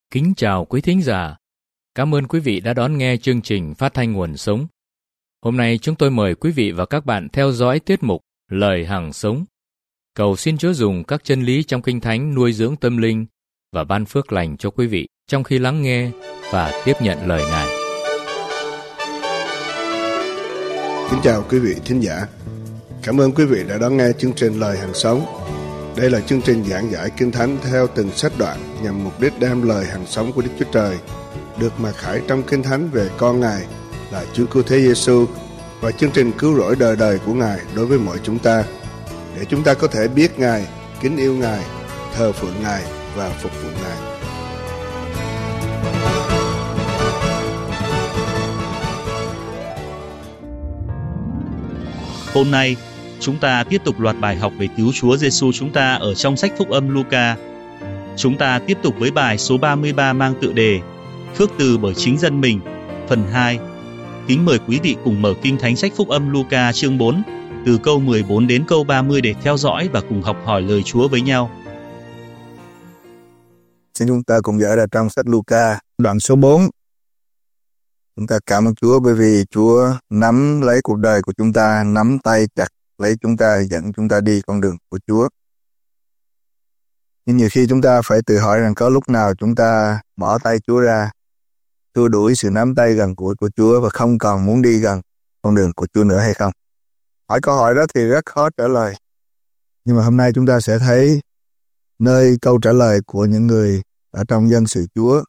Kính chào quý thính giả. Cảm ơn quý vị đã đón nghe chương trình phát thanh Nguồn Sống. Hôm nay chúng tôi mời quý vị và các bạn theo dõi tiết mục Lời Hằng Sống. Cầu xin Chúa dùng các chân lý trong Kinh Thánh nuôi dưỡng tâm linh và ban phước lành cho quý vị trong khi lắng nghe và tiếp nhận lời Ngài. Kính chào quý vị thính giả. Cảm ơn quý vị đã đón nghe chương trình Lời Hằng Sống. Đây là chương trình giảng giải Kinh Thánh theo từng sách đoạn nhằm mục đích đem lời hằng sống của Đức Chúa Trời được mặc khải trong Kinh Thánh về con Ngài là Chúa Cứu Thế Giêsu và chương trình cứu rỗi đời đời của Ngài đối với mọi chúng ta, để chúng ta có thể biết Ngài, kính yêu Ngài, thờ phượng Ngài và phục vụ Ngài. Hôm nay, chúng ta tiếp tục loạt bài học về cứu Chúa Giêsu chúng ta ở trong sách Phúc âm Luca. Chúng ta tiếp tục với bài số 33 mang tựa đề Phước từ bởi chính dân mình, phần 2. Kính mời quý vị cùng mở Kinh Thánh sách Phúc âm Luca chương 4, từ câu 14 đến câu 30 để theo dõi và cùng học hỏi lời Chúa với nhau. Xin chúng ta cùng dở ra trong sách Luca, đoạn số 4. Chúng ta cảm ơn Chúa bởi vì Chúa nắm lấy cuộc đời của chúng ta, nắm tay chặt lấy chúng ta, dẫn chúng ta đi con đường của Chúa. Nhưng nhiều khi chúng ta phải tự hỏi rằng có lúc nào chúng ta bỏ tay Chúa ra, xua đuổi sự nắm tay gần của Chúa và không còn muốn đi gần con đường của Chúa nữa hay không? Hỏi câu hỏi đó thì rất khó trả lời. Nhưng mà hôm nay chúng ta sẽ thấy nơi câu trả lời của những người ở trong dân sự Chúa,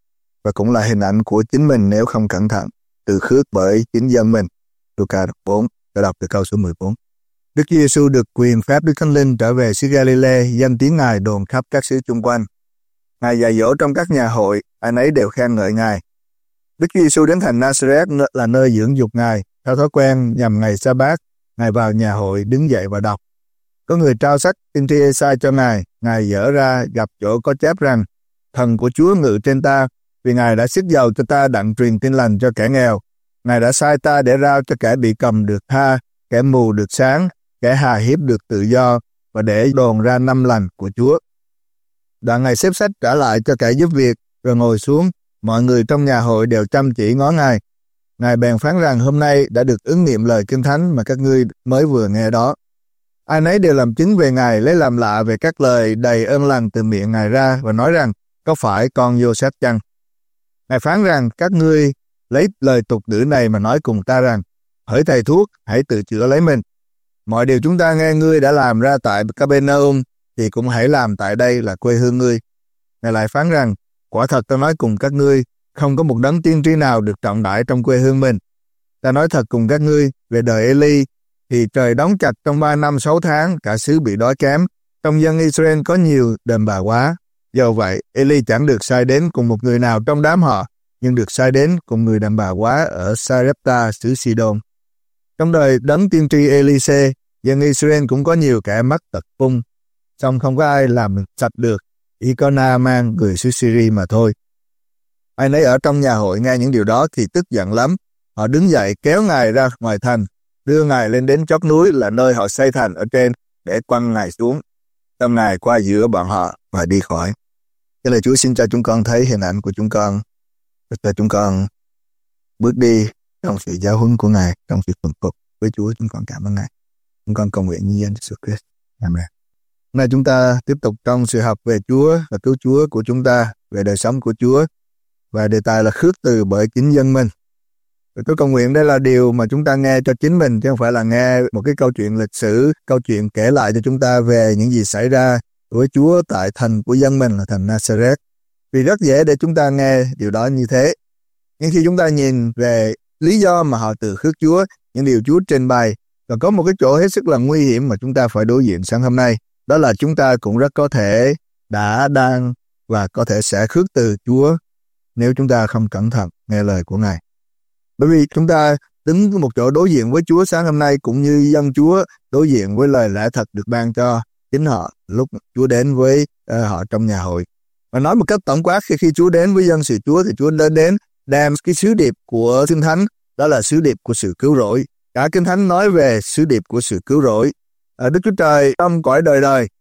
và cũng là hình ảnh của chính mình nếu không cẩn thận, từ khước bởi chính dân mình. Luca đoạn 4, tôi đọc từ câu số 14. Đức Chúa Giêsu được quyền phép Đức Thánh Linh trở về xứ Galilee, danh tiếng Ngài đồn khắp các xứ chung quanh. Ngài dạy dỗ trong các nhà hội, ai nấy đều khen ngợi Ngài. Đức Chúa Giêsu đến thành Nazareth là nơi dưỡng dục Ngài. Theo thói quen nhằm ngày Sa-bát, Ngài vào nhà hội đứng dậy và đọc. Có người trao sách tiên tri Ê-sai cho Ngài. Ngài dở ra gặp chỗ có chép rằng: Thần của Chúa ngự trên ta, vì Ngài đã xức dầu cho ta đặng truyền tin lành cho kẻ nghèo. Ngài đã sai ta để rao cho kẻ bị cầm được tha, kẻ mù được sáng, kẻ hà hiếp được tự do, và để đồn ra năm lành của Chúa. Đoạn Ngài xếp sách trả lại cho kẻ giúp việc, rồi ngồi xuống. Mọi người trong nhà hội đều chăm chỉ ngó Ngài. Ngài bèn phán rằng hôm nay đã được ứng nghiệm lời Kinh Thánh mà các ngươi mới vừa nghe đó. Ai nấy đều làm chứng về Ngài, lấy làm lạ về các lời đầy ơn lành từ miệng Ngài ra, và nói rằng: có phải con Giô-sép chăng? Ngài phán rằng: các ngươi lấy lời tục ngữ này mà nói cùng ta rằng: hỡi thầy thuốc, hãy tự chữa lấy mình. Mọi điều chúng ta nghe ngươi đã làm ra tại Ca-pê-na-um thì cũng hãy làm tại đây là quê hương ngươi. Ngài lại phán rằng: quả thật ta nói cùng các ngươi, không có một đấng tiên tri nào được trọng đãi trong quê hương mình. Ta nói thật cùng các ngươi, về đời Ê-li thì trời đóng chặt trong 3 năm 6 tháng, cả xứ bị đói kém. Trong dân Israel có nhiều đờm bà quá. Do vậy, Ê-li chẳng được sai đến cùng một người nào trong đám họ, nhưng được sai đến cùng người đàn bà quá ở Sa-rép-ta, xứ Si-đôn. Trong đời đấng tiên tri Ê-li-xê, dân Israel cũng có nhiều kẻ mắc tật phung, song không có ai làm sạch được, chỉ có Na-man người xứ Sy-ri mà thôi. Ai nấy ở trong nhà hội nghe những điều đó thì tức giận lắm. Họ đứng dậy kéo Ngài ra ngoài thành, đưa Ngài lên đến chót núi là nơi họ xây thành ở trên, để quăng Ngài xuống. Xong Ngài qua giữa bọn họ và đi khỏi. Cái lời Chúa xin cho chúng con thấy hình ảnh của chúng con, để chúng con bước đi trong sự giáo huấn của Ngài, trong sự thuần phục với Chúa. Chúng con cảm ơn Ngài. Chúng con cầu nguyện như danh Jesus Christ. Amen. Hôm nay chúng ta tiếp tục trong sự học về Chúa và cứu Chúa của chúng ta, về đời sống của Chúa, và đề tài là khước từ bởi chính dân mình. Và tôi cầu nguyện đây là điều mà chúng ta nghe cho chính mình, chứ không phải là nghe một cái câu chuyện lịch sử, câu chuyện kể lại cho chúng ta về những gì xảy ra với Chúa tại thành của dân mình là thành Nazareth. Vì rất dễ để chúng ta nghe điều đó như thế. Nhưng khi chúng ta nhìn về lý do mà họ từ khước Chúa, những điều Chúa trình bày, và có một cái chỗ hết sức là nguy hiểm mà chúng ta phải đối diện sáng hôm nay, đó là chúng ta cũng rất có thể đã, đang và có thể sẽ khước từ Chúa nếu chúng ta không cẩn thận nghe lời của Ngài. Bởi vì chúng ta đứng một chỗ đối diện với Chúa sáng hôm nay, cũng như dân Chúa đối diện với lời lẽ thật được ban cho chính họ lúc Chúa đến với họ trong nhà hội. Và nói một cách tổng quát, khi Chúa đến với dân sự Chúa thì Chúa đã đến đem cái sứ điệp của Kinh Thánh, đó là sứ điệp của sự cứu rỗi. Cả Kinh Thánh nói về sứ điệp của sự cứu rỗi. Đức Chúa Trời trong cõi đời đời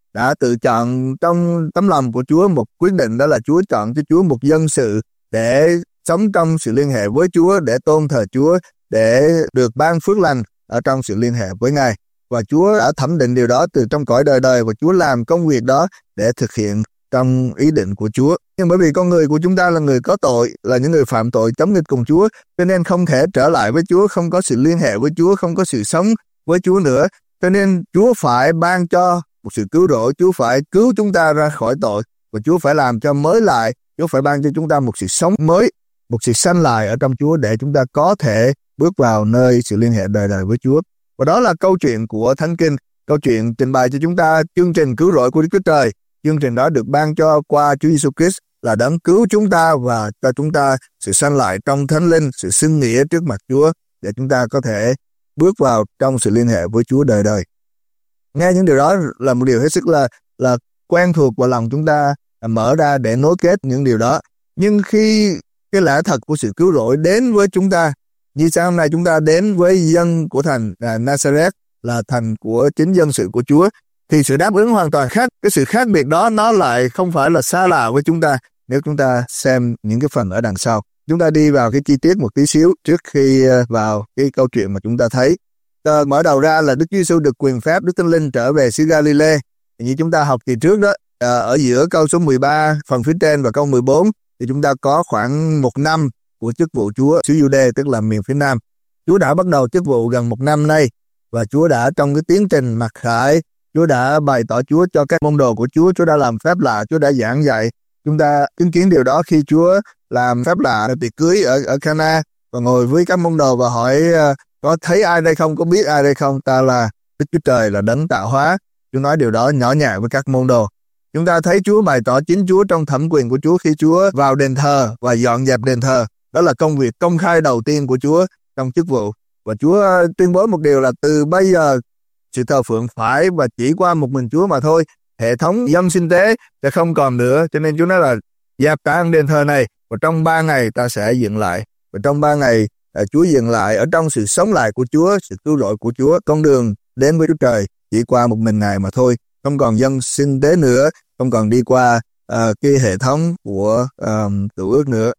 đã tự chọn trong tấm lòng của Chúa một quyết định, đó là Chúa chọn cho Chúa một dân sự để sống trong sự liên hệ với Chúa, để tôn thờ Chúa, để được ban phước lành ở trong sự liên hệ với Ngài. Và Chúa đã thẩm định điều đó từ trong cõi đời đời, và Chúa làm công việc đó để thực hiện trong ý định của Chúa. Nhưng bởi vì con người của chúng ta là người có tội, là những người phạm tội chống nghịch cùng Chúa, cho nên không thể trở lại với Chúa, không có sự liên hệ với Chúa, không có sự sống với Chúa nữa. Cho nên Chúa phải ban cho một sự cứu rỗi, Chúa phải cứu chúng ta ra khỏi tội, và Chúa phải làm cho mới lại, Chúa phải ban cho chúng ta một sự sống mới, một sự sanh lại ở trong Chúa, để chúng ta có thể bước vào nơi sự liên hệ đời đời với Chúa. Và đó là câu chuyện của Thánh Kinh, câu chuyện trình bày cho chúng ta chương trình cứu rỗi của Đức Chúa Trời. Chương trình đó được ban cho qua Chúa Giêsu Christ, là đấng cứu chúng ta và cho chúng ta sự sanh lại trong Thánh Linh, sự xưng nghĩa trước mặt Chúa, để chúng ta có thể bước vào trong sự liên hệ với Chúa đời đời. Nghe những điều đó là một điều hết sức là quen thuộc, và lòng chúng ta mở ra để nối kết những điều đó. Nhưng khi cái lẽ thật của sự cứu rỗi đến với chúng ta, như sáng hôm nay chúng ta đến với dân của thành Nazareth, là thành của chính dân sự của Chúa, thì sự đáp ứng hoàn toàn khác. Cái sự khác biệt đó nó lại không phải là xa lạ với chúng ta nếu chúng ta xem những cái phần ở đằng sau. Chúng ta đi vào cái chi tiết một tí xíu trước khi vào cái câu chuyện mà chúng ta thấy. Mở đầu ra là Đức Chúa Giêsu được quyền phép Đức Thánh Linh trở về xứ Galilee. Như chúng ta học kỳ trước đó, ở giữa câu số 13 phần phía trên và câu 14 thì chúng ta có khoảng 1 năm của chức vụ Chúa xứ Giu-đê, tức là miền phía Nam. Chúa đã bắt đầu chức vụ gần 1 năm nay, và Chúa đã trong cái tiến trình mặc khải, Chúa đã bày tỏ Chúa cho các môn đồ của Chúa, Chúa đã làm phép lạ, Chúa đã giảng dạy. Chúng ta chứng kiến điều đó khi Chúa làm phép lạ ở tiệc cưới ở Cana, và ngồi với các môn đồ và hỏi có thấy ai đây không, có biết ai đây không, ta là Đức Chúa Trời, là đấng tạo hóa. Chúa nói điều đó nhỏ nhẹ với các môn đồ. Chúng ta thấy Chúa bày tỏ chính Chúa trong thẩm quyền của Chúa khi Chúa vào đền thờ và dọn dẹp đền thờ. Đó là công việc công khai đầu tiên của Chúa trong chức vụ. Và Chúa tuyên bố một điều là từ bây giờ sự thờ phượng phải và chỉ qua một mình Chúa mà thôi. Hệ thống dân sinh tế sẽ không còn nữa. Cho nên Chúa nói là dẹp cả đền thờ này, và trong 3 ngày ta sẽ dựng lại. Và trong 3 ngày Chúa dựng lại ở trong sự sống lại của Chúa, sự cứu rỗi của Chúa. Con đường đến với Chúa Trời chỉ qua một mình Ngài mà thôi. Không còn dân sinh tế nữa, không còn đi qua cái hệ thống của Cựu Ước nữa.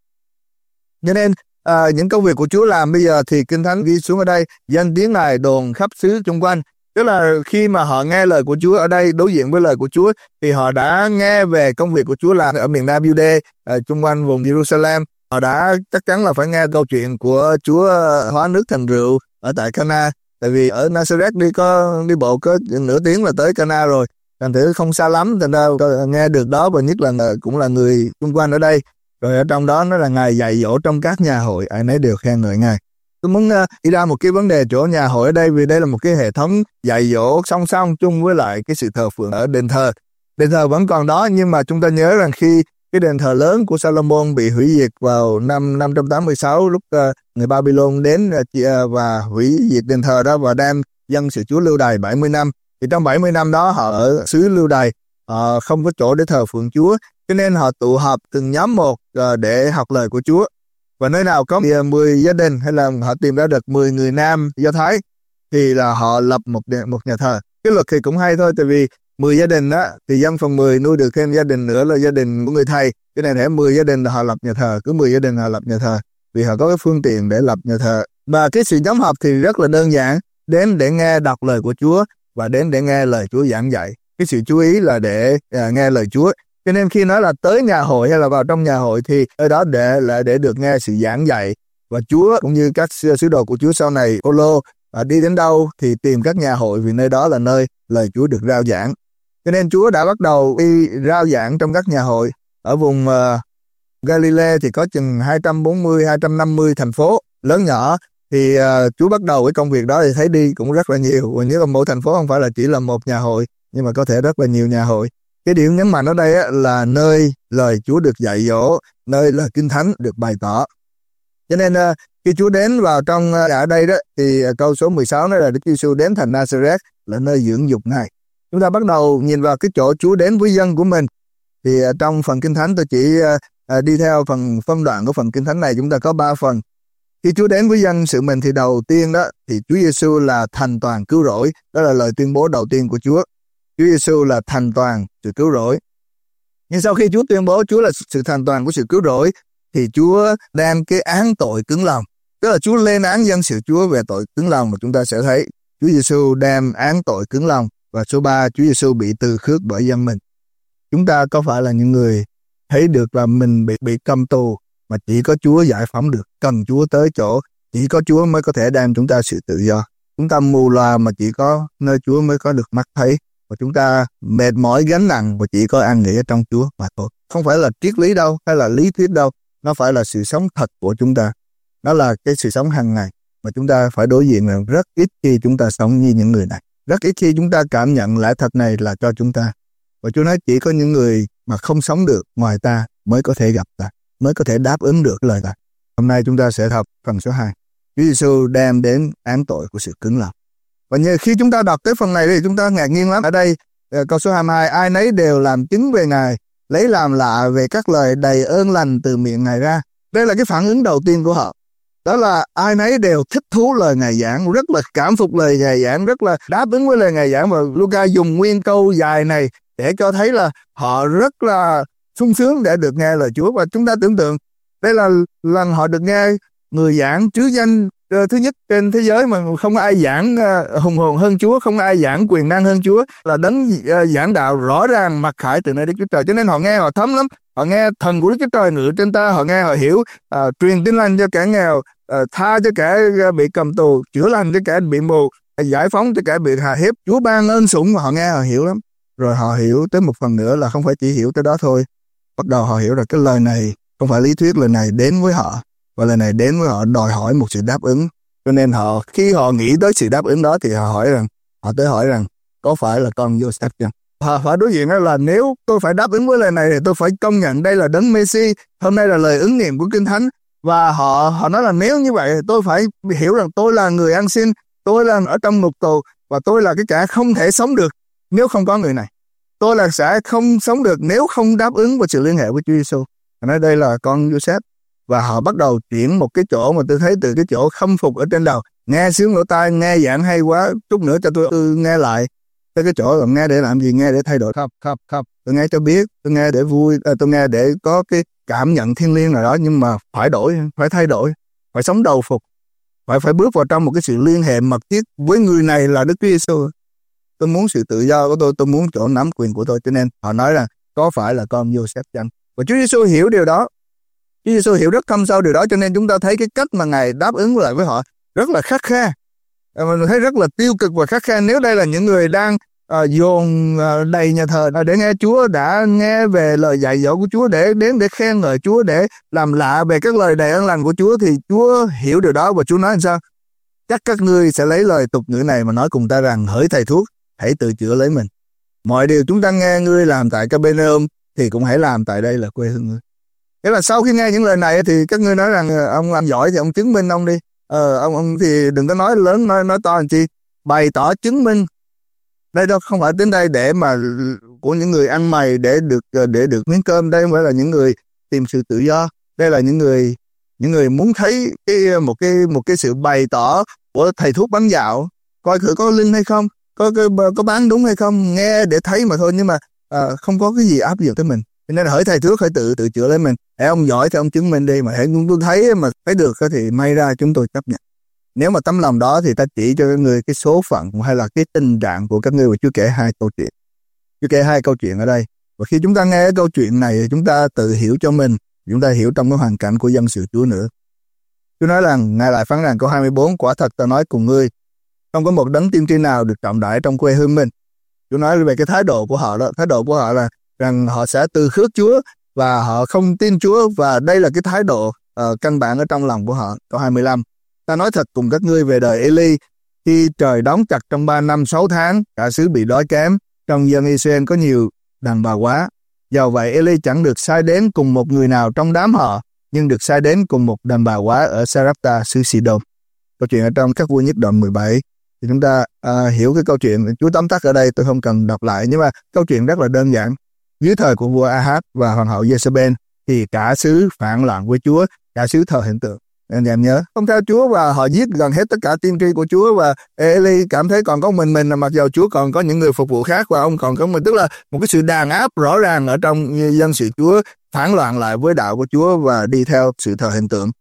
Cho nên những công việc của Chúa làm bây giờ thì Kinh Thánh ghi xuống ở đây, danh tiếng Ngài đồn khắp xứ chung quanh. Tức là khi mà họ nghe lời của Chúa ở đây, đối diện với lời của Chúa, thì họ đã nghe về công việc của Chúa làm ở miền Nam Giu-đê, chung quanh vùng Jerusalem. Họ đã chắc chắn là phải nghe câu chuyện của Chúa hóa nước thành rượu ở tại Cana. Tại vì ở Nazareth đi bộ có nửa tiếng là tới Cana rồi, thành thử không xa lắm, thành ra nghe được đó, và nhất là cũng là người xung quanh ở đây. Rồi ở trong đó nó là Ngài dạy dỗ trong các nhà hội, ai nấy đều khen ngợi Ngài. Tôi muốn đi ra một cái vấn đề chỗ nhà hội ở đây, vì đây là một cái hệ thống dạy dỗ song song chung với lại cái sự thờ phượng ở đền thờ. Đền thờ vẫn còn đó, nhưng mà chúng ta nhớ rằng khi cái đền thờ lớn của Salomon bị hủy diệt vào năm 586, lúc người Babylon đến và hủy diệt đền thờ đó và đem dân sự Chúa lưu đày 70 năm. Thì trong 70 năm đó họ ở xứ lưu đày, họ không có chỗ để thờ phượng Chúa, cho nên họ tụ họp từng nhóm một để học lời của Chúa. Và nơi nào có 10 gia đình, hay là họ tìm ra được 10 người nam Do Thái, thì là họ lập một nhà thờ. Cái luật thì cũng hay thôi, tại vì 10 gia đình đó thì dân phần 10 nuôi được thêm gia đình nữa là gia đình của người thầy. Cái này thể 10 gia đình là họ lập nhà thờ, cứ 10 gia đình họ lập nhà thờ, vì họ có cái phương tiện để lập nhà thờ. Và cái sự nhóm họp thì rất là đơn giản, đến để nghe đọc lời của Chúa và đến để nghe lời Chúa giảng dạy. Cái sự chú ý là để nghe lời Chúa. Cho nên khi nói là tới nhà hội hay là vào trong nhà hội thì ở đó để được nghe sự giảng dạy. Và Chúa cũng như các sứ đồ của Chúa sau này, Phaolô đi đến đâu thì tìm các nhà hội, vì nơi đó là nơi lời Chúa được rao giảng. Cho nên Chúa đã bắt đầu đi rao giảng trong các nhà hội. Ở vùng Galilee thì có chừng 240-250 thành phố lớn nhỏ, thì Chúa bắt đầu cái công việc đó thì thấy đi cũng rất là nhiều. Và nếu là mỗi thành phố không phải là chỉ là một nhà hội, nhưng mà có thể rất là nhiều nhà hội. Cái điểm nhấn mạnh ở đây là nơi lời Chúa được dạy dỗ, nơi lời Kinh Thánh được bày tỏ. Cho nên khi Chúa đến vào trong ở đây đó, thì câu số 16 nói là Đức Giêsu đến thành Nazareth là nơi dưỡng dục Ngài. Chúng ta bắt đầu nhìn vào cái chỗ Chúa đến với dân của mình. Thì trong phần Kinh Thánh tôi chỉ đi theo phần phân đoạn của phần Kinh Thánh này, chúng ta có 3 phần. Khi Chúa đến với dân sự mình thì đầu tiên đó thì Chúa Giêsu là thành toàn cứu rỗi, đó là lời tuyên bố đầu tiên của Chúa. Chúa Giêsu là thành toàn sự cứu rỗi. Nhưng sau khi Chúa tuyên bố Chúa là sự thành toàn của sự cứu rỗi, thì Chúa đem cái án tội cứng lòng. Tức là Chúa lên án dân sự Chúa về tội cứng lòng, mà chúng ta sẽ thấy Chúa Giêsu đem án tội cứng lòng. Và số 3, Chúa Giêsu bị từ khước bởi dân mình. Chúng ta có phải là những người thấy được là mình bị cầm tù, mà chỉ có Chúa giải phóng được, cần Chúa tới chỗ, chỉ có Chúa mới có thể đem chúng ta sự tự do. Chúng ta mù loà mà chỉ có nơi Chúa mới có được mắt thấy, và chúng ta mệt mỏi gánh nặng và chỉ có an nghỉ ở trong Chúa mà thôi. Không phải là triết lý đâu, hay là lý thuyết đâu, nó phải là sự sống thật của chúng ta. Đó là cái sự sống hàng ngày mà chúng ta phải đối diện, là rất ít khi chúng ta sống như những người này. Rất ít khi chúng ta cảm nhận lẽ thật này là cho chúng ta. Và Chúa nói chỉ có những người mà không sống được ngoài ta mới có thể gặp ta, mới có thể đáp ứng được lời ta. Hôm nay chúng ta sẽ học phần số 2. Chúa Giêsu đem đến án tội của sự cứng lòng. Và khi chúng ta đọc tới phần này thì chúng ta ngạc nhiên lắm. Ở đây câu số 22, ai nấy đều làm chứng về Ngài, lấy làm lạ về các lời đầy ơn lành từ miệng Ngài ra. Đây là cái phản ứng đầu tiên của họ. Đó là ai nấy đều thích thú lời Ngài giảng, rất là cảm phục lời Ngài giảng, rất là đáp ứng với lời Ngài giảng. Và Luca dùng nguyên câu dài này để cho thấy là họ rất là sung sướng để được nghe lời Chúa. Và chúng ta tưởng tượng đây là lần họ được nghe người giảng trứ danh thứ nhất trên thế giới, mà không ai giảng hùng hồn hơn Chúa, không ai giảng quyền năng hơn Chúa, là đấng giảng đạo rõ ràng mặc khải từ nơi Đức Chúa Trời. Cho nên họ nghe họ thấm lắm. Họ nghe thần của Đức Chúa Trời ngự trên ta, họ nghe họ hiểu, truyền tin lành cho kẻ nghèo, tha cho kẻ bị cầm tù, chữa lành cho kẻ bị mù, giải phóng cho kẻ bị hà hiếp. Chúa ban ơn sủng, mà họ nghe họ hiểu lắm. Rồi họ hiểu tới một phần nữa là không phải chỉ hiểu tới đó thôi. Bắt đầu họ hiểu là cái lời này không phải lý thuyết, lời này đến với họ, và lời này đến với họ đòi hỏi một sự đáp ứng. Cho nên khi họ nghĩ tới sự đáp ứng đó thì họ hỏi rằng có phải là con Joseph chăng? Họ phải đối diện là nếu tôi phải đáp ứng với lời này thì tôi phải công nhận đây là đấng Messi. Hôm nay là lời ứng nghiệm của Kinh Thánh. Và họ nói là nếu như vậy tôi phải hiểu rằng tôi là người ăn xin, tôi là ở trong ngục tù, và tôi là cái kẻ không thể sống được nếu không có người này. Tôi là sẽ không sống được nếu không đáp ứng vào sự liên hệ với Chúa Giêsu. Nói đây là con Joseph. Và họ bắt đầu chuyển một cái chỗ mà tôi thấy từ cái chỗ khâm phục ở trên đầu, nghe sướng lỗ tai, nghe giảng hay quá, chút nữa cho tôi nghe lại. Tới cái chỗ là nghe để làm gì? Nghe để thay đổi khắp. Tôi nghe cho biết, tôi nghe để vui, tôi nghe để có cái cảm nhận thiêng liêng nào đó, nhưng mà phải thay đổi, phải sống đầu phục, phải bước vào trong một cái sự liên hệ mật thiết với người này là Đức Chúa Giêsu. Tôi muốn sự tự do của tôi muốn chỗ nắm quyền của tôi, cho nên họ nói rằng có phải là con Joseph chăng? Và Chúa Giêsu hiểu điều đó. Chúa Giêsu hiểu rất thâm sâu điều đó, cho nên chúng ta thấy cái cách mà Ngài đáp ứng lại với họ rất là khắt khe. Mình thấy rất là tiêu cực và khắt khe. Nếu đây là những người đang dồn đầy nhà thờ để nghe Chúa, đã nghe về lời dạy dỗ của Chúa, để đến để khen ngợi Chúa, để làm lạ về các lời đầy ơn lành của Chúa, thì Chúa hiểu điều đó. Và Chúa nói làm sao? Chắc các ngươi sẽ lấy lời tục ngữ này mà nói cùng ta rằng: hỡi thầy thuốc, hãy tự chữa lấy mình. Mọi điều chúng ta nghe ngươi làm tại Capernaum thì cũng hãy làm tại đây là quê hương ngươi. Thế là sau khi nghe những lời này thì các ngươi nói rằng ông làm giỏi thì ông chứng minh ông đi. Ông thì đừng có nói lớn nói to làm chi, bày tỏ chứng minh. Đây đâu không phải đến đây để mà của những người ăn mày để được miếng cơm. Đây không phải là những người tìm sự tự do. Đây là những người muốn thấy một cái sự bày tỏ của thầy thuốc bán dạo, coi thử có linh hay không, có bán đúng hay không, nghe để thấy mà thôi, nhưng mà không có cái gì áp dụng tới mình. Cho nên hỡi thầy thuốc, hãy tự chữa lấy mình. Hãy ông giỏi thì ông chứng minh đi, mà hãy chúng tôi thấy mà thấy được thì may ra chúng tôi chấp nhận. Nếu mà tấm lòng đó thì ta chỉ cho các ngươi cái số phận hay là cái tình trạng của các ngươi. Và Chúa kể 2 câu chuyện. Chúa kể 2 câu chuyện ở đây. Và khi chúng ta nghe cái câu chuyện này, chúng ta tự hiểu cho mình, chúng ta hiểu trong cái hoàn cảnh của dân sự Chúa nữa. Chúa nói rằng, Ngài lại phán rằng câu 24: quả thật ta nói cùng ngươi, không có một đấng tiên tri nào được trọng đãi trong quê hương mình. Chúa nói về cái thái độ của họ đó. Thái độ của họ là rằng họ sẽ từ khước Chúa và họ không tin Chúa, và đây là cái thái độ căn bản ở trong lòng của họ. Câu 25: ta nói thật cùng các ngươi về đời Eli, khi trời đóng chặt trong 3 năm 6 tháng, cả xứ bị đói kém, trong dân Israel có nhiều đàn bà quá. Dầu vậy Eli chẳng được sai đến cùng một người nào trong đám họ, nhưng được sai đến cùng một đàn bà quá ở Sarepta xứ Sidon. Câu chuyện ở trong Các Vua Nhất đoạn 17. Thì chúng ta hiểu cái câu chuyện. Chúa tóm tắt ở đây, tôi không cần đọc lại, nhưng mà câu chuyện rất là đơn giản. Dưới thời của vua Ahab và hoàng hậu Jezebel thì cả xứ phản loạn với Chúa, cả xứ thờ hiện tượng. Anh em nhớ, không theo Chúa và họ giết gần hết tất cả tiên tri của Chúa, và Eli cảm thấy còn có mình là mặc dù Chúa còn có những người phục vụ khác và ông còn có mình, tức là một cái sự đàn áp rõ ràng ở trong dân sự Chúa phản loạn lại với đạo của Chúa và đi theo sự thờ hình tượng.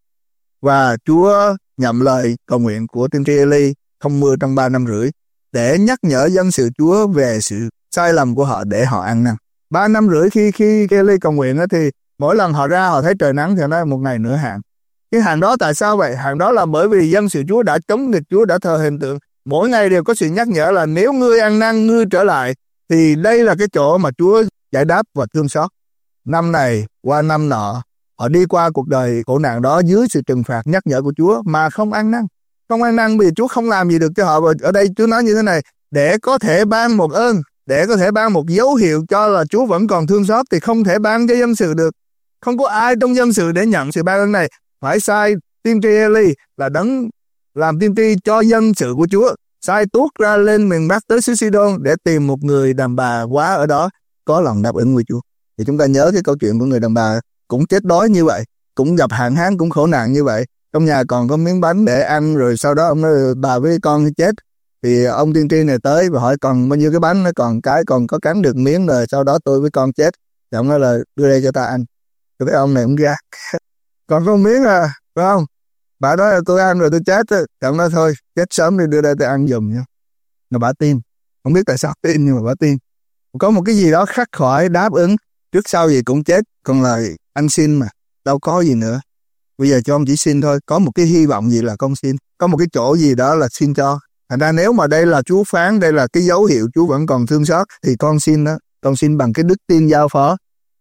Và Chúa nhậm lời cầu nguyện của tiên tri Eli không mưa trong 3 năm rưỡi để nhắc nhở dân sự Chúa về sự sai lầm của họ để họ ăn năn. 3 năm rưỡi khi Eli cầu nguyện đó, thì mỗi lần họ ra họ thấy trời nắng thì nói một ngày nữa hạn. Cái hạn đó tại sao vậy? Hạn đó là bởi vì dân sự Chúa đã chống nghịch Chúa, đã thờ hình tượng. Mỗi ngày đều có sự nhắc nhở là nếu ngươi ăn năn, ngươi trở lại, thì đây là cái chỗ mà Chúa giải đáp và thương xót. Năm này qua năm nọ, họ đi qua cuộc đời khổ nạn đó dưới sự trừng phạt nhắc nhở của Chúa mà không ăn năn. Không ăn năn vì Chúa không làm gì được cho họ. Ở đây Chúa nói như thế này, để có thể ban một ơn, để có thể ban một dấu hiệu cho là Chúa vẫn còn thương xót thì không thể ban cho dân sự được. Không có ai trong dân sự để nhận sự ban ơn này. Phải sai tiên tri Eli là đấng làm tiên tri cho dân sự của Chúa, sai tuốt ra lên miền Bắc tới xứ Sidon để tìm một người đàn bà quá ở đó có lòng đáp ứng với Chúa. Thì chúng ta nhớ cái câu chuyện của người đàn bà cũng chết đói như vậy, cũng gặp hạn hán, cũng khổ nạn như vậy. Trong nhà còn có miếng bánh để ăn, rồi sau đó ông nói bà với con chết. Thì ông tiên tri này tới và hỏi còn bao nhiêu cái bánh, nó còn cái còn có cắn được miếng rồi, sau đó tôi với con chết. Thì ông nói là đưa đây cho ta ăn. Thì cái ông này cũng ra còn có miếng à, phải không? Bà nói là tôi ăn rồi tôi chết. Thì ông nói thôi chết sớm đi, đưa đây tôi ăn giùm nha. Mà bà tin, không biết tại sao tin nhưng mà bà tin. Có một cái gì đó khắc khỏi đáp ứng, trước sau gì cũng chết, còn là anh xin mà đâu có gì nữa. Bây giờ cho ông chỉ xin thôi, có một cái hy vọng gì là con xin, có một cái chỗ gì đó là xin cho. Thành ra nếu mà đây là Chúa phán, đây là cái dấu hiệu Chúa vẫn còn thương xót, thì con xin đó, con xin bằng cái đức tin giao phó.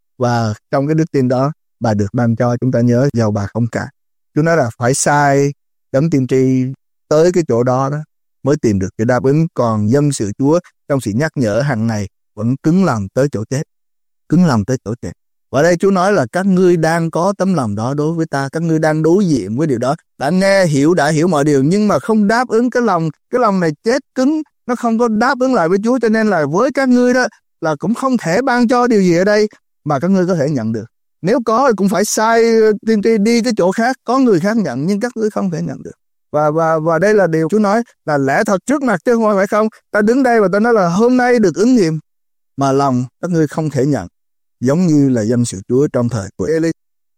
Và trong cái đức tin đó bà được ban cho. Chúng ta nhớ giàu bà không cả. Chúa nói là phải sai đấng tiên tri tới cái chỗ đó mới tìm được cái đáp ứng. Còn dân sự Chúa trong sự nhắc nhở hàng ngày vẫn cứng lòng tới chỗ chết. Cứng lòng tới chỗ chết. Và đây Chúa nói là các ngươi đang có tấm lòng đó đối với ta, các ngươi đang đối diện với điều đó, đã nghe hiểu, đã hiểu mọi điều, nhưng mà không đáp ứng cái lòng này chết cứng, nó không có đáp ứng lại với Chúa, cho nên là với các ngươi đó là cũng không thể ban cho điều gì ở đây mà các ngươi có thể nhận được. Nếu có thì cũng phải sai tiên tri đi cái chỗ khác, có người khác nhận, nhưng các ngươi không thể nhận được. Và đây là điều Chúa nói là lẽ thật trước mặt chứ không phải không. Ta đứng đây và ta nói là hôm nay được ứng nghiệm, mà lòng các ngươi không thể nhận, giống như là dân sự Chúa trong thời của Eli.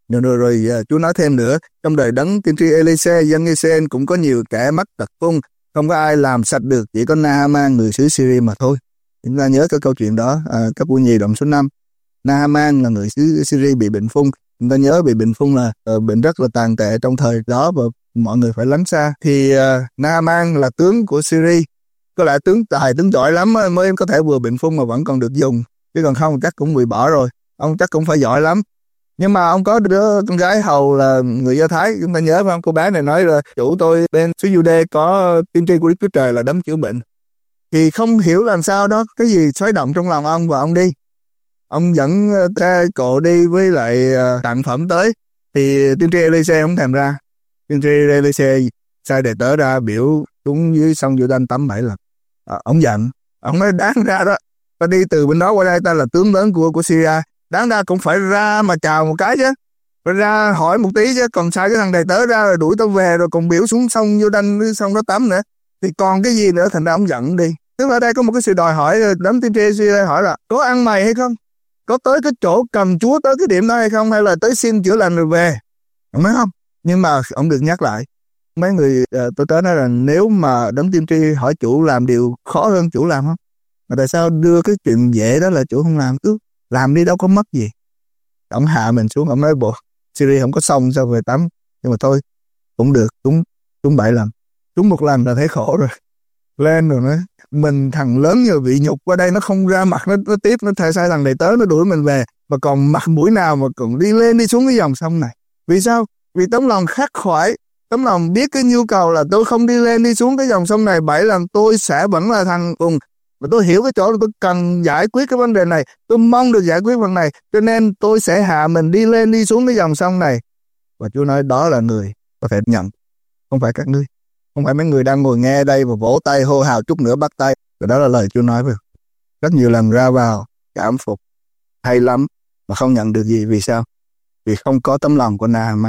Rồi Chúa nói thêm nữa, trong đời đấng tiên tri Elise, dân Israel cũng có nhiều kẻ mắc tật phong, không có ai làm sạch được, chỉ có Naaman người xứ Syria mà thôi. Chúng ta nhớ cái câu chuyện đó, các vua nhì đoạn số 5. Naaman là người xứ Syria bị bệnh phong. Chúng ta nhớ bị bệnh phong là bệnh rất là tàn tệ trong thời đó và mọi người phải lánh xa. Thì Naaman là tướng của Syria, có lẽ tướng tài, tướng giỏi lắm mới có thể vừa bệnh phong mà vẫn còn được dùng, chứ còn không chắc cũng bị bỏ rồi. Ông chắc cũng phải giỏi lắm. Nhưng mà ông có đứa con gái hầu là người Do Thái, chúng ta nhớ phải không? Cô bé này nói là chủ tôi bên xứ Jude có tiên tri của Đức Chúa Trời là đấng chữa bệnh. Thì không hiểu làm sao đó, cái gì xoáy động trong lòng ông và ông đi. Ông dẫn xe cộ đi với lại tặng phẩm tới. Thì tiên tri Elise không thèm ra. Tiên tri Elise sai đệ tớ ra biểu xuống dưới sông Giô-đanh tắm 7 lần. Ông giận. Ông nói đáng ra đó, ta đi từ bên đó qua đây, ta là tướng lớn của Syria, đáng ra cũng phải ra mà chào một cái chứ, phải ra hỏi một tí chứ, còn sai cái thằng đầy tớ ra rồi đuổi tao về rồi còn biểu xuống sông Giô-đanh sông đó tắm nữa, thì còn cái gì nữa. Thành ra ông giận đi. Tức là ở đây có một cái sự đòi hỏi, đấng tiên tri Syria hỏi là có ăn mày hay không, có tới cái chỗ cầm Chúa tới cái điểm đó hay không, hay là tới xin chữa lành rồi về. Ông nói không. Nhưng mà ông được nhắc lại. Mấy người tôi tới nói là nếu mà đấng tiên tri hỏi chủ làm điều khó hơn chủ làm không, mà tại sao đưa cái chuyện dễ đó là chủ không làm, cứ làm đi đâu có mất gì. Ông hạ mình xuống, ông nói bộ Syria không có sông sao về tắm, nhưng mà thôi cũng được, trúng 7 lần, trúng 1 lần là thấy khổ rồi. Lên rồi nói mình thằng lớn như bị nhục qua đây, nó không ra mặt nó tiếp, nó thay sai thằng đầy tớ nó đuổi mình về, mà còn mặt mũi nào mà còn đi lên đi xuống cái dòng sông này. Vì sao? Vì tấm lòng khắc khoải, tấm lòng biết cái nhu cầu là tôi không đi lên đi xuống cái dòng sông này 7 lần, tôi sẽ vẫn là thằng cùng. Và tôi hiểu cái chỗ là tôi cần giải quyết cái vấn đề này, tôi mong được giải quyết vấn đề này, cho nên tôi sẽ hạ mình đi lên đi xuống cái dòng sông này. Và Chúa nói đó là người có thể nhận, không phải các ngươi, không phải mấy người đang ngồi nghe đây và vỗ tay hô hào chút nữa bắt tay. Và đó là lời Chúa nói với rất nhiều lần ra vào cảm phục hay lắm mà không nhận được gì. Vì sao? Vì không có tấm lòng của Naaman,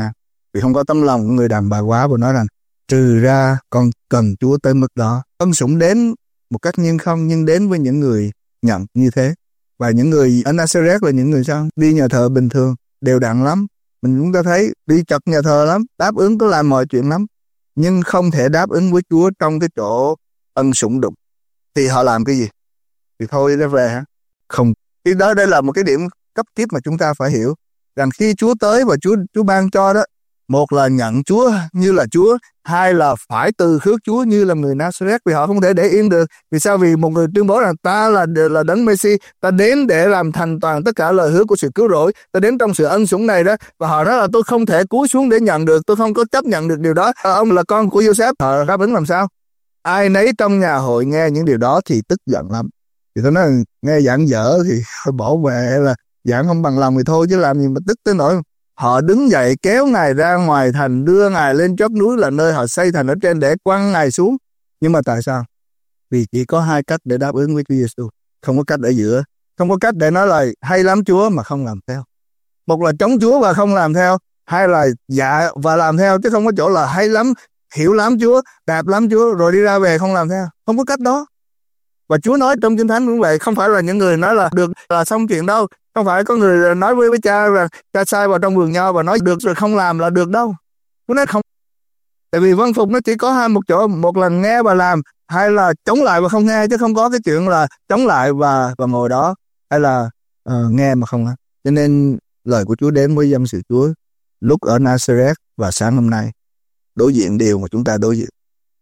Vì không có tấm lòng của người đàn bà quá, và nói rằng trừ ra con cần Chúa tới mức đó. Ân sủng đến một cách nhưng không, nhưng đến với những người nhận như thế. Và những người ở Nazareth là những người sao? Đi nhà thờ bình thường, đều đặn lắm. Chúng ta thấy đi chật nhà thờ lắm, đáp ứng có làm mọi chuyện lắm, nhưng không thể đáp ứng với Chúa trong cái chỗ ân sủng đụng. Thì họ làm cái gì? Thì thôi ra về hả? Không. Thì đó, đây là một cái điểm cấp thiết mà chúng ta phải hiểu, rằng khi Chúa tới và Chúa ban cho đó, một là nhận Chúa như là Chúa, hai là phải từ khước Chúa như là người Nazareth, vì họ không thể để yên được. Vì sao? Vì một người tuyên bố rằng ta là đấng Messi, ta đến để làm thành toàn tất cả lời hứa của sự cứu rỗi, ta đến trong sự ân sủng này đó, và họ nói là tôi không thể cúi xuống để nhận được, tôi không có chấp nhận được điều đó. Ông là con của Joseph, họ đáp ứng làm sao? Ai nấy trong nhà hội nghe những điều đó thì tức giận lắm. Thì tôi nói nghe giảng dở thì thôi bỏ về, là giảng không bằng lòng thì thôi, chứ làm gì mà tức tới nỗi. Họ đứng dậy kéo Ngài ra ngoài thành, đưa Ngài lên chót núi là nơi họ xây thành ở trên để quăng Ngài xuống. Nhưng mà tại sao? Vì chỉ có hai cách để đáp ứng với Chúa Giêsu, không có cách ở giữa. Không có cách để nói là hay lắm Chúa mà không làm theo. Một là chống Chúa và không làm theo, hai là dạ và làm theo, chứ không có chỗ là hay lắm, hiểu lắm Chúa, đẹp lắm Chúa, rồi đi ra về không làm theo. Không có cách đó. Và Chúa nói trong Kinh Thánh cũng vậy, không phải là những người nói là được là xong chuyện đâu. Không phải có người nói với cha rằng cha sai vào trong vườn nho và nói được rồi không làm là được đâu. Chúa nói không. Tại vì vâng phục nó chỉ có hai một chỗ, một là nghe và làm, hai là chống lại và không nghe, chứ không có cái chuyện là chống lại và ngồi đó, hay là nghe mà không làm. Cho nên lời của Chúa đến với dân sự Chúa lúc ở Nazareth và sáng hôm nay đối diện điều mà chúng ta đối diện.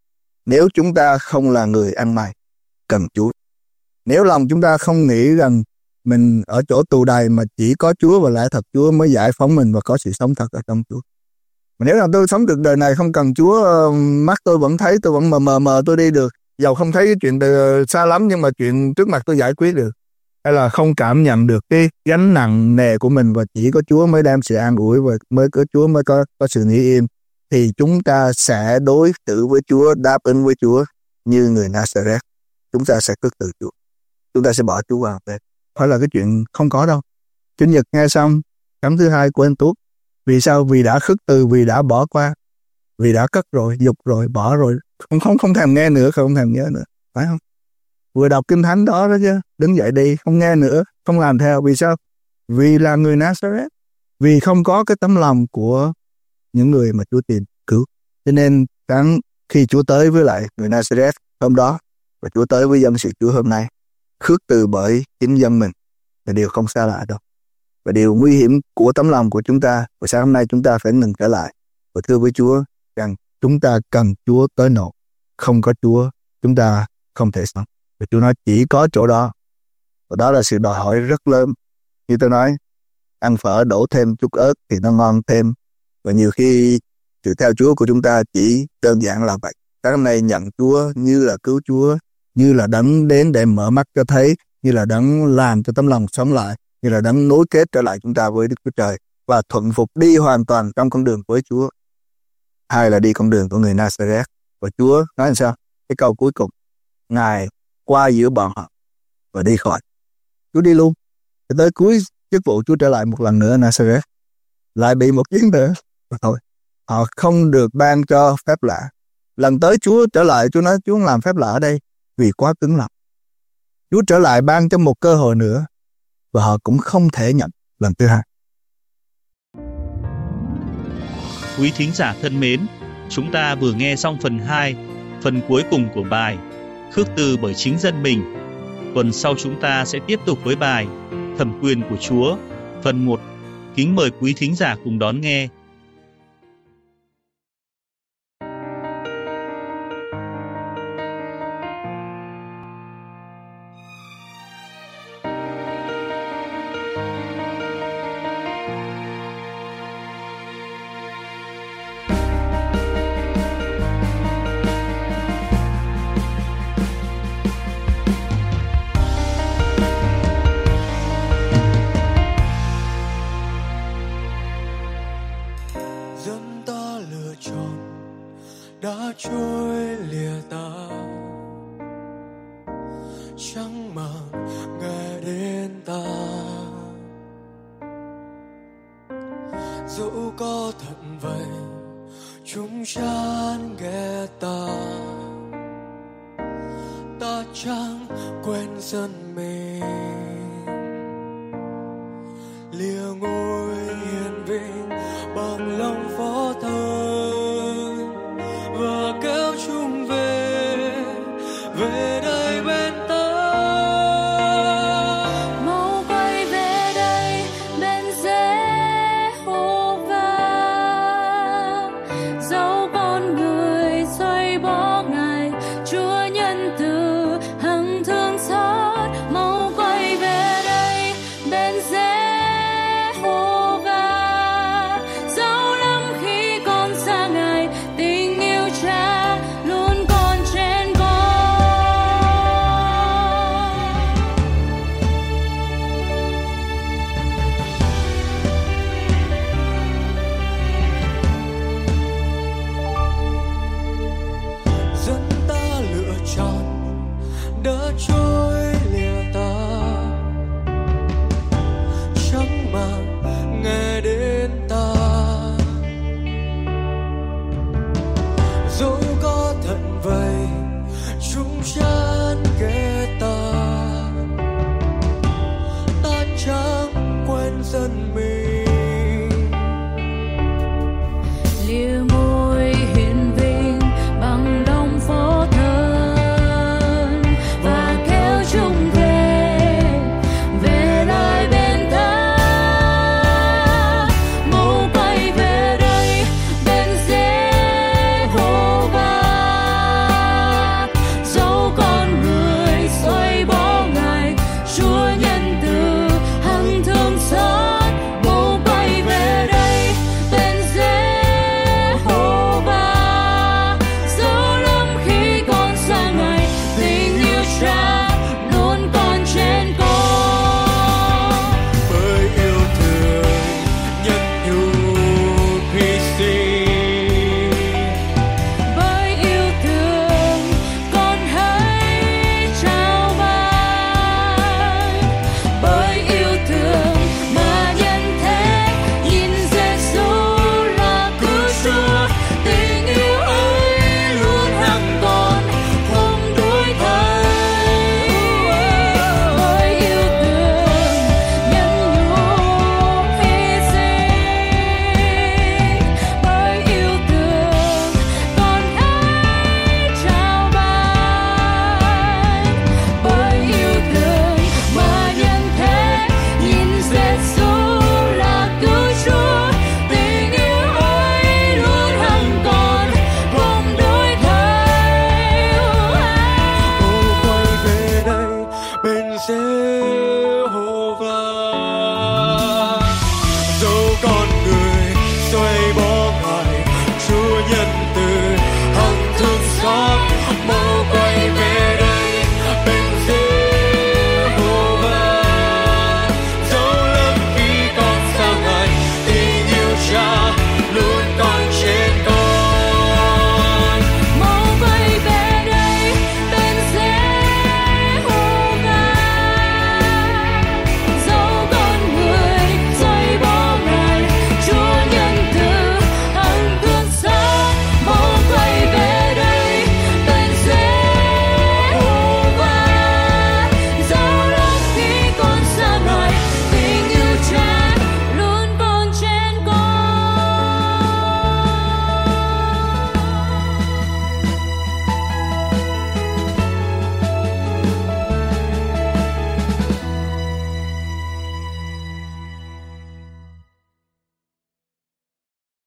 Nếu chúng ta không là người ăn mày cần Chúa, nếu lòng chúng ta không nghĩ rằng mình ở chỗ tù đầy mà chỉ có Chúa và lẽ thật Chúa mới giải phóng mình và có sự sống thật ở trong Chúa. Mà nếu là tôi sống được đời này không cần Chúa, mắt tôi vẫn thấy, tôi vẫn mờ tôi đi được, dầu không thấy cái chuyện xa lắm nhưng mà chuyện trước mặt tôi giải quyết được, hay là không cảm nhận được cái gánh nặng nề của mình và chỉ có Chúa mới đem sự an ủi và mới có Chúa mới có sự nghỉ im, thì chúng ta sẽ đối xử với Chúa, đáp ứng với Chúa như người Nazareth. Chúng ta sẽ khước từ Chúa, chúng ta sẽ bỏ Chúa vào bên. Phải là cái chuyện không có đâu. Chủ nhật nghe xong cắm thứ hai quên tuốt. Vì sao? Vì đã khước từ, vì đã bỏ qua, vì đã cất rồi, dục rồi, bỏ rồi, không thèm nghe nữa, không thèm nhớ nữa, phải không? Vừa đọc Kinh Thánh đó chứ, đứng dậy đi, không nghe nữa, không làm theo. Vì sao? Vì là người Nazareth, vì không có cái tấm lòng của những người mà Chúa tìm cứu. Cho nên khi Chúa tới với lại người Nazareth hôm đó, và Chúa tới với dân sự Chúa hôm nay, khước từ bởi chính dân mình là điều không xa lạ đâu. Và điều nguy hiểm của tấm lòng của chúng ta, và sáng hôm nay chúng ta phải ngừng trở lại và thưa với Chúa rằng chúng ta cần Chúa tới nỗi không có Chúa chúng ta không thể sống. Và Chúa nói chỉ có chỗ đó, và đó là sự đòi hỏi rất lớn. Như tôi nói, ăn phở đổ thêm chút ớt thì nó ngon thêm. Và nhiều khi sự theo Chúa của chúng ta chỉ đơn giản là vậy. Sáng hôm nay nhận Chúa như là cứu Chúa, như là đấng đến để mở mắt cho thấy, như là đấng làm cho tấm lòng sống lại, như là đấng nối kết trở lại chúng ta với Đức Chúa Trời và thuận phục đi hoàn toàn trong con đường với Chúa. Hai là đi con đường của người Nazareth. Và Chúa nói làm sao? Cái câu cuối cùng, Ngài qua giữa bọn họ và đi khỏi. Chúa đi luôn. Thì tới cuối chức vụ Chúa trở lại một lần nữa Nazareth, lại bị một chuyến nữa và thôi. Họ không được ban cho phép lạ. Lần tới Chúa trở lại, Chúa nói Chúa không làm phép lạ ở đây vì quá cứng lòng. Chúa trở lại ban cho một cơ hội nữa và họ cũng không thể nhận lần thứ hai. Quý thính giả thân mến, chúng ta vừa nghe xong phần 2, phần cuối cùng của bài Khước từ bởi chính dân mình. Tuần sau chúng ta sẽ tiếp tục với bài Thẩm quyền của Chúa, phần 1. Kính mời quý thính giả cùng đón nghe. đã trôi lìa ta, chẳng màng nghe đến ta. Dẫu có có thật vậy chúng chán ghét ta, ta chẳng quên dân mình, lìa ngôi hiền vinh bằng lòng phó thân và kéo chúng về đây bên ta. Mau quay về đây bên Giê-hô-va, dẫu con người xoay bỏ Ngài, Chúa nhân từ hằng thương xót. Mau quay về đây bên Giê-hô-va, dẫu lắm khi con xa Ngài, tình yêu Cha luôn còn trên con. Dẫn ta lựa chọn đã trôi lìa ta, chẳng màng nghe đến ta, dẫu có thật vậy chúng cha